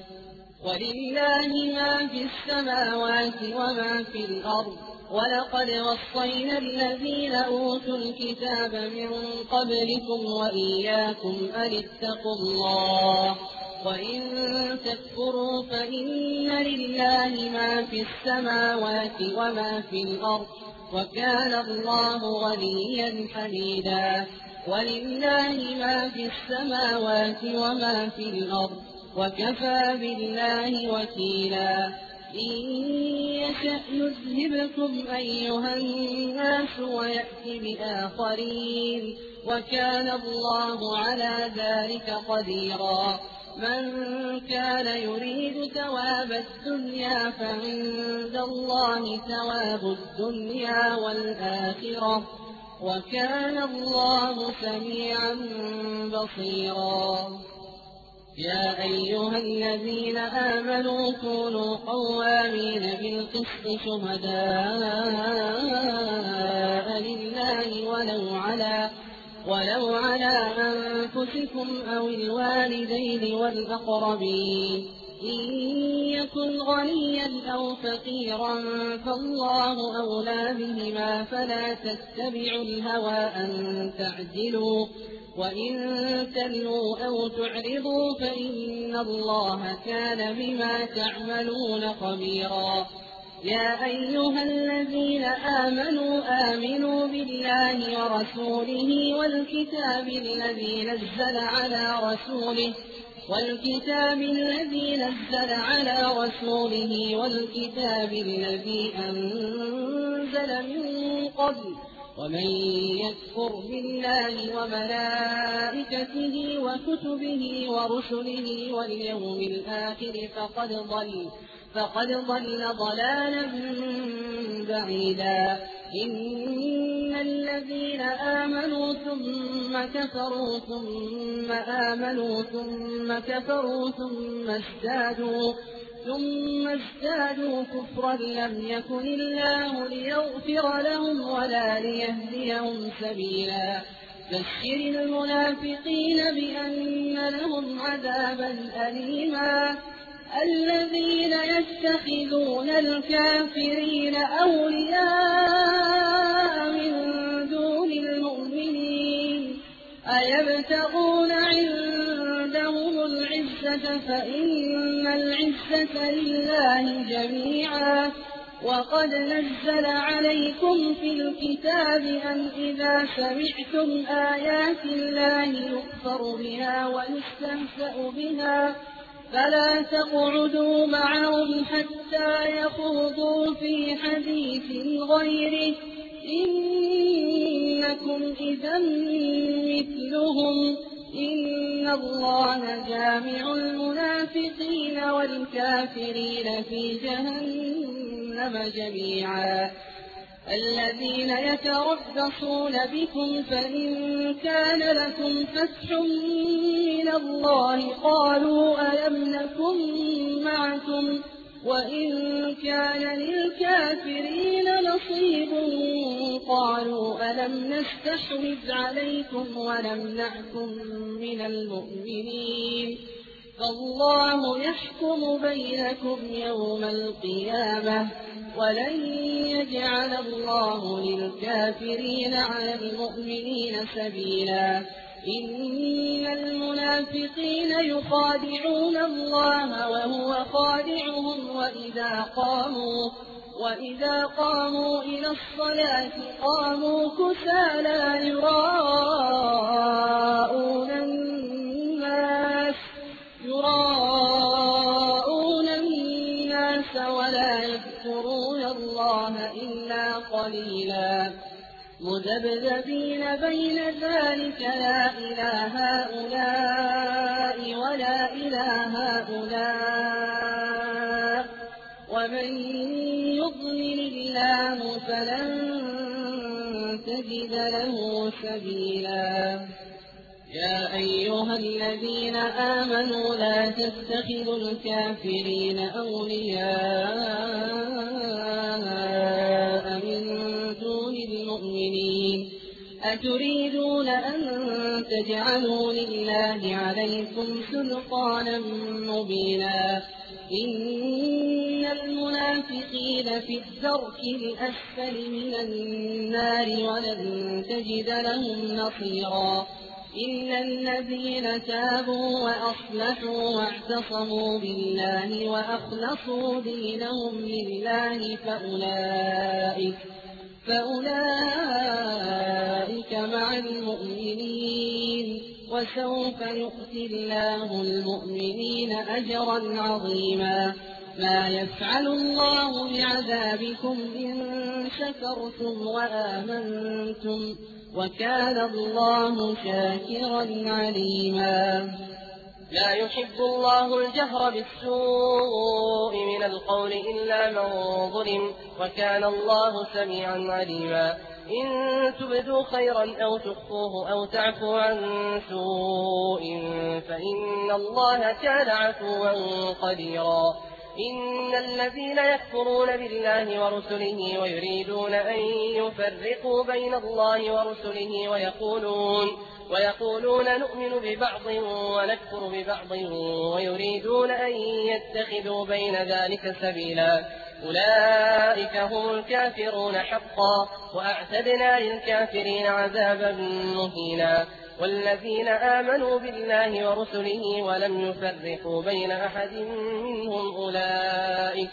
ولله ما في السماوات وما في الأرض ولقد وصينا الذين أوتوا الكتاب من قبلكم وإياكم أن اتقوا الله وإن تكفروا فإن لله ما في السماوات وما في الأرض وكان الله غنيا حميدا ولله ما في السماوات وما في الأرض وكفى بالله وكيلا إن يشأ يذهبكم أيها الناس ويأتي بآخرين وكان الله على ذلك قديرا. من كان يريد ثواب الدنيا فعند الله ثواب الدنيا والآخرة وكان الله سميعا بصيرا. يا أيها الذين آمنوا كونوا قوامين بالقسط شهداء لله ولو على ولو على أنفسكم أو الوالدين والأقربين إن يكن غنيا أو فقيرا فالله أولى بهما فلا تتبعوا الهوى أن تعدلوا وإن تلوا أو تعرضوا فإن الله كان بما تعملون خبيرا. يا أيها الذين آمنوا آمنوا بالله ورسوله والكتاب الذي نزل على رسوله والكتاب الذي نزل على رسوله والكتاب الذي أنزل من قبل ومن يكفر بالله وملائكته وكتبه ورسله واليوم الآخر فقد ضل فقد ضل ضلالا بعيدا. إن الذين آمنوا ثم كفروا ثم آمنوا ثم كفروا ثم ازدادوا ثم ازدادوا كفرا لم يكن الله ليغفر لهم ولا ليهديهم سبيلا. بشر المنافقين بأن لهم عذابا أليما. الذين يتخذون الكافرين أولياء من دون المؤمنين أيبتغون عندهم العزة فإن العزة لله جميعا. وقد نزل عليكم في الكتاب أن إذا سمعتم آيات الله يكفر بها ويستهزأ بها فلا تقعدوا معهم حتى يخوضوا في حديث غيره إنكم إذا مثلهم. إن الله جامع المنافقين والكافرين في جهنم جميعا. الذين يتربصون بكم فإن كان لكم فتح من الله قالوا ألم نكن معكم وإن كان للكافرين نصيب قالوا ألم نستحوذ عليكم ونمنعكم من المؤمنين فالله يحكم بينكم يوم القيامة ولن يجعل الله للكافرين على المؤمنين سبيلا. إن المنافقين يخادعون الله وهو خادعهم وإذا قاموا وإذا قاموا إلى الصلاة قاموا كسالى يراءون الناس يراءون الناس ولا يذكرون الله إلا قليلا. مذبذبين بين ذلك لا إلى هؤلاء ولا إلى هؤلاء ومن يضلل الله فلن تجد له سبيلا. يا أيها الذين آمنوا لا تتخذوا الكافرين أولياء من دون المؤمنين أتريدون أن تجعلوا لله عليكم سلطانا مبينا. إن المنافقين في الدرك الأسفل من النار ولن تجد لهم نصيرا. إلا الذين تابوا وأصلحوا واعتصموا بالله وأخلصوا دينهم لله فأولئك, فأولئك مع المؤمنين وسوف يؤتي الله المؤمنين أجرا عظيما. ما يفعل الله بعذابكم إن شكرتم وآمنتم وكان الله شاكرا عليما. لا يحب الله الجهر بالسوء من القول إلا من ظلم، وكان الله سميعا عليما. إن تبدوا خيرا أو تخفوه أو تعفوا عن سوء فإن الله كان عفوا قديرا. إن الذين يكفرون بالله ورسله ويريدون أن يفرقوا بين الله ورسله ويقولون ويقولون نؤمن ببعض ونكفر ببعض ويريدون أن يتخذوا بين ذلك سبيلا، أولئك هم الكافرون حقا، وأعتدنا للكافرين عذابا مهينا. والذين آمنوا بالله ورسله ولم يفرقوا بين أحد منهم أولئك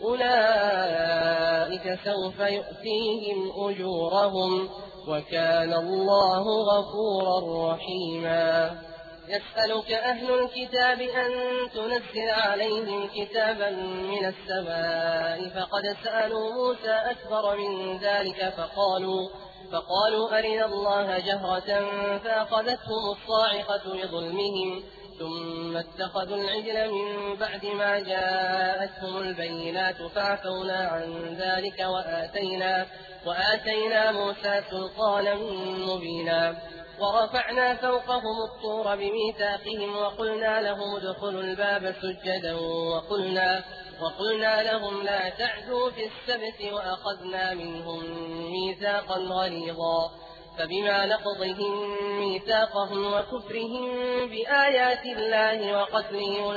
أولئك سوف يؤتيهم أجورهم، وكان الله غفورا رحيما. يسألك أهل الكتاب أن تنزل عليهم كتابا من السماء، فقد سألوا موسى أكبر من ذلك فقالوا فقالوا أرنا الله جهرة فأخذتهم الصاعقة بظلمهم، ثم اتخذوا العجل من بعد ما جاءتهم البينات فعفونا عن ذلك وآتينا, وآتينا موسى سلطانا مبينا. ورفعنا فوقهم الطور بميثاقهم وقلنا لهم ادخلوا الباب سجدا وقلنا, وقلنا لهم لا تعدوا في السبت وأخذنا منهم ميثاقا غليظا. فبما نقضهم ميثاقهم وكفرهم بآيات الله وقتلهم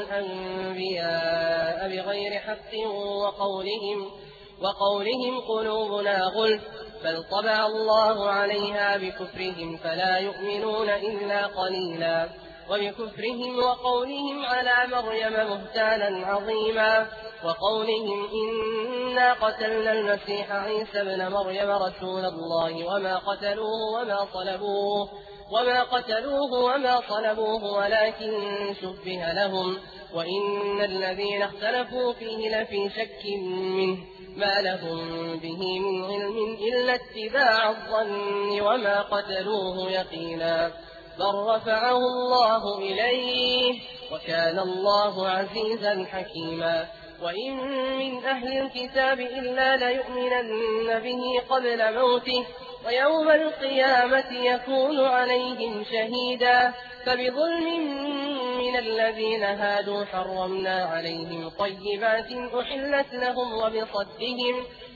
الأنبياء بغير حق وقولهم, وقولهم قلوبنا غلف، بل طبع الله عليها بكفرهم فلا يؤمنون إلا قليلا. وبكفرهم وقولهم على مريم بهتانا عظيما، وقولهم إنا قتلنا المسيح عيسى ابن مريم رسول الله وما قتلوه وما صلبوه وما قتلوه وما صلبوه ولكن شبه لهم، وإن الذين اختلفوا فيه لفي شك منه ما لهم به من علم إلا اتباع الظن وما قتلوه يقينا، بل رفعه الله إليه وكان الله عزيزا حكيما. وإن من أهل الكتاب إلا ليؤمنن به قبل موته، ويوم القيامة يكون عليهم شهيدا. فبظلم من الذين هادوا حرمنا عليهم طيبات أحلت لهم وبصدهم,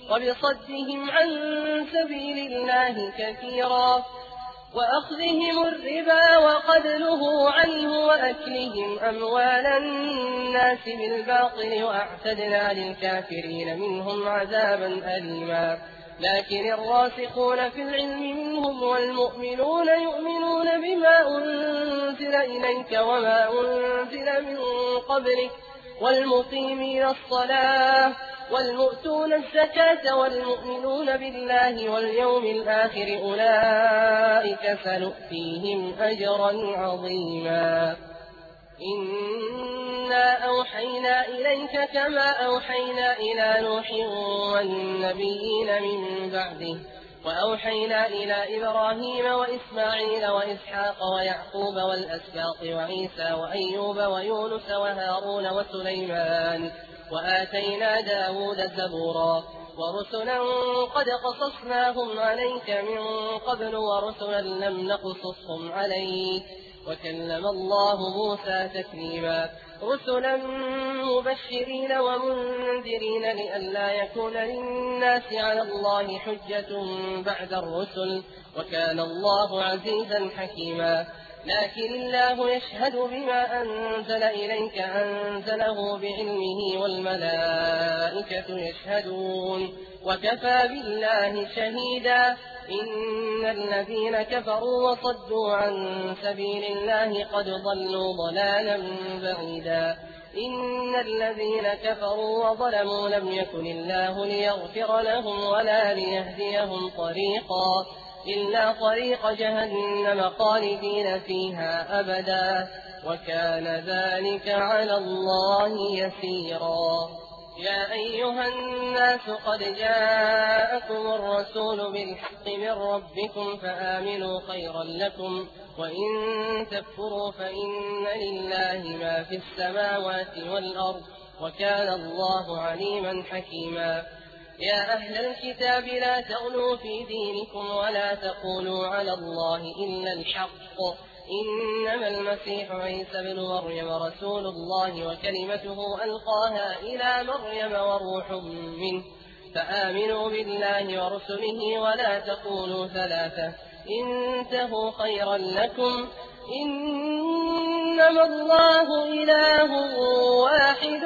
وبصدهم عن سبيل الله كثيرا، وأخذهم الربا وقد نهوا عنه وأكلهم أموال الناس بالباطل، وأعتدنا للكافرين منهم عذابا أليما. لكن الراسخون في العلم منهم والمؤمنون يؤمنون بما أنزل إليك وما أنزل من قبلك والمقيمين الصلاة والمؤتون الزكاة والمؤمنون بالله واليوم الآخر أولئك سنؤتيهم أجرا عظيما. إنا أوحينا إليك كما أوحينا إلى نوح والنبيين من بعده، وأوحينا إلى إبراهيم وإسماعيل وإسحاق ويعقوب والأسباط وعيسى وأيوب ويونس وهارون وسليمان، وآتينا داود زبورا، ورسلا قد قصصناهم عليك من قبل ورسلا لم نقصصهم عليك، وكلم الله موسى تكليما. رسلا مبشرين ومنذرين لئلا يكون للناس على الله حجة بعد الرسل، وكان الله عزيزا حكيما. لكن الله يشهد بما أنزل إليك أنزله بعلمه والملائكة يشهدون وكفى بالله شهيدا. إن الذين كفروا وصدوا عن سبيل الله قد ضلوا ضلالا بعيدا. إن الذين كفروا وظلموا لم يكن الله ليغفر لهم ولا ليهديهم طريقا إلا طريق جهنم خالدين فيها أبدا، وكان ذلك على الله يسيرا. يا أيها الناس قد جاءكم الرسول بالحق من ربكم فآمنوا خيرا لكم وإن تكفروا فإن لله ما في السماوات والأرض وكان الله عليما حكيما. يا أهل الكتاب لا تغلوا في دينكم ولا تقولوا على الله إلا الحق إنما المسيح عيسى بن مريم رسول الله وكلمته ألقاها إلى مريم وروح منه فآمنوا بالله ورسله ولا تقولوا ثلاثة انتهوا خيرا لكم إنما الله إله واحد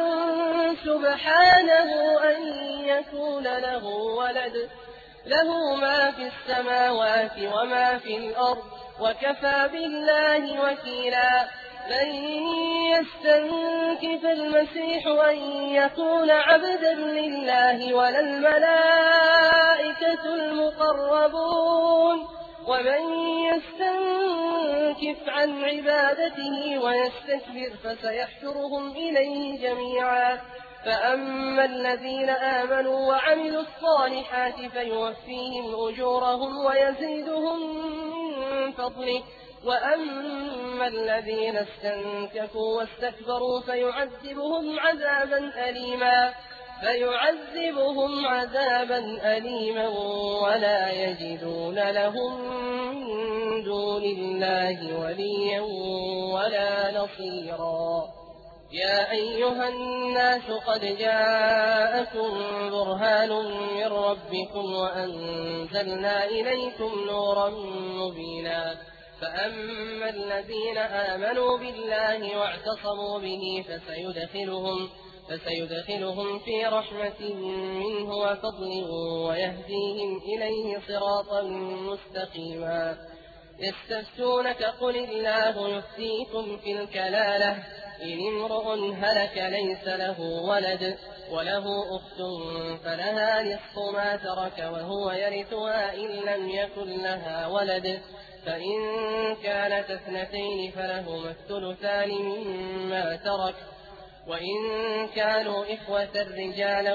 سبحانه أن يكون له ولد له ما في السماوات وما في الأرض وكفى بالله وكيلا. لن يستنكف المسيح أن يكون عبدا لله ولا الملائكة المقربون ومن يستنكف عن عبادته ويستكبر فسيحشرهم إليه جميعا. فأما الذين آمنوا وعملوا الصالحات فيوفيهم أجورهم ويزيدهم من فضله وأما الذين استنكفوا واستكبروا فيعذبهم عذابا أليما فيعذبهم عذابا أليما ولا يجدون لهم من دون الله وليا ولا نصيرا. يا أيها الناس قد جاءكم برهان من ربكم وأنزلنا إليكم نورا مبينا. فأما الذين آمنوا بالله واعتصموا به فسيدخلهم, فسيدخلهم في رحمة منه وفضل ويهديهم إليه صراطا مستقيما. يستفتونك قل الله يفتيكم في الكلالة إن امرؤ هلك ليس له ولد وله أخت فلها نصف ما ترك وهو يرثها إن لم يكن لها ولد فإن كانت اثنتين فلهما الثلثان مما ترك وإن كانوا إخوة رجالا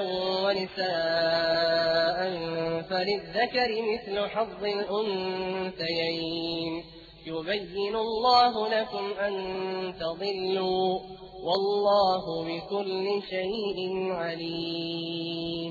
ونساء فللذكر مثل حظ الأنثيين يبين الله لكم أن تضلوا والله بكل شيء عليم.